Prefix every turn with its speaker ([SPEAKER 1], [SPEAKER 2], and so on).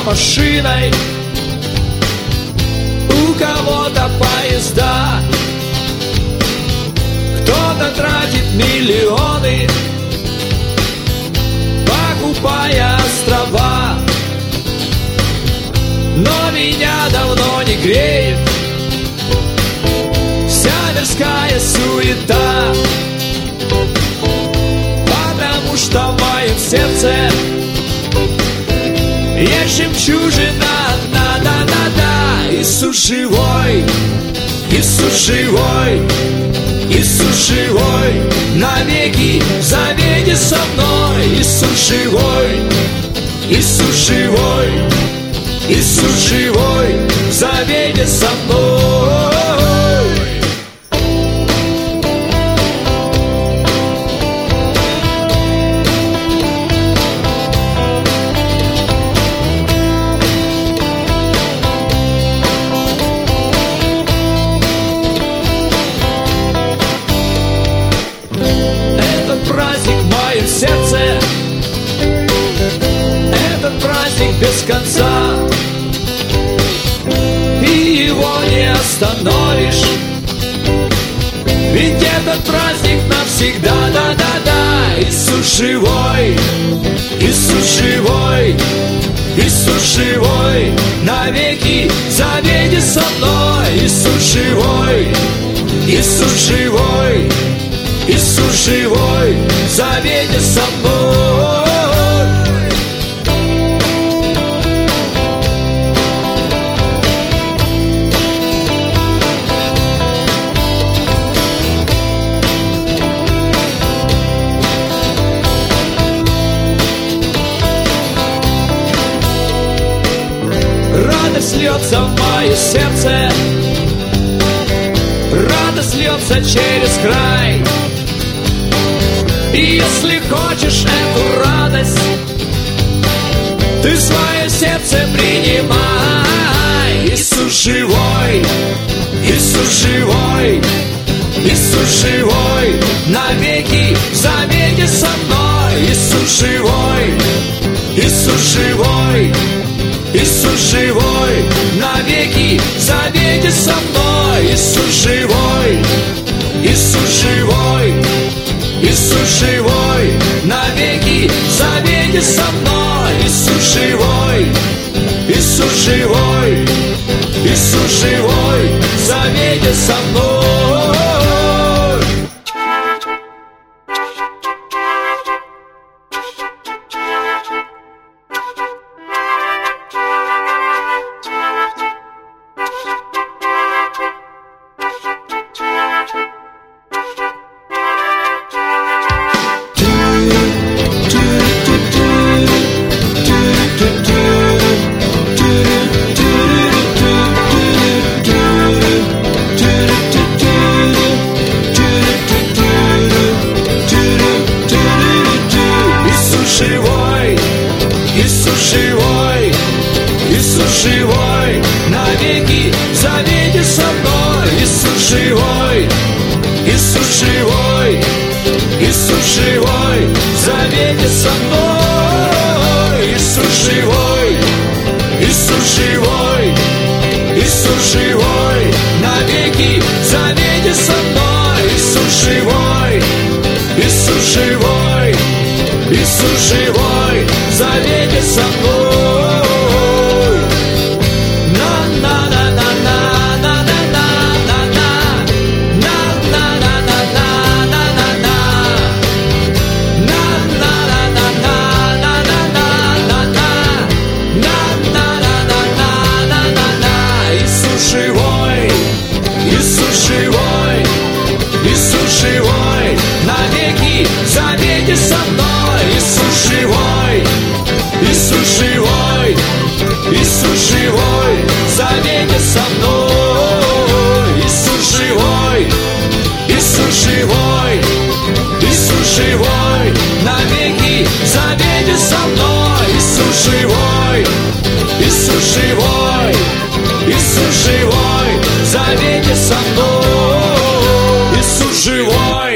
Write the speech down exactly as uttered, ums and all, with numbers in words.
[SPEAKER 1] машиной, у кого-то поезда, кто-то тратит миллионы, покупая острова. Но меня давно не греет вся мирская суета, потому что в моем сердце есть жемчужина, да-да-да-да. Иисус живой, Иисус живой, Иисус живой, навеки в завете со мной. Иисус живой, Иисус живой, Иисус живой, в завете со мной. Этот праздник в моем сердце, этот праздник без конца, и его не остановишь, ведь этот праздник навсегда, да-да-да. Иисус живой, Иисус живой, Иисус живой, навеки в завете со мной. Иисус живой, Иисус живой, Иисус живой, в завете со мной. Радость льется в мое сердце, радость льется через край. И если хочешь эту радость, ты в свое сердце принимай. Иисус живой, Иисус живой, Иисус живой, навеки в завете со мной. Иисус живой, Иисус живой, Иисус живой, навеки в завете со мной. Иисус живой, Иисус живой, Иисус живой, навеки в завете со мной. Иисус живой, Иисус живой, Иисус живой, в завете со мной. Иисус живой, Иисус живой, навеки в завете со мной. Иисус живой, Иисус живой, Иисус живой, в завете со мной. Иисус живой, Иисус живой, Иисус живой, навеки в завете со мной. Иисус живой, Иисус живой, Иисус живой, в завете со мной. Иисус живой, Иисус живой, Иисус живой, навеки в завете со мной. Иисус живой, Иисус живой, Иисус живой, в завете со мной. Иисус живой, Иисус живой, Иисус живой, навеки в завете со мной. Иисус живой, Иисус живой, Иисус живой, в завете со мной. Иисус живой.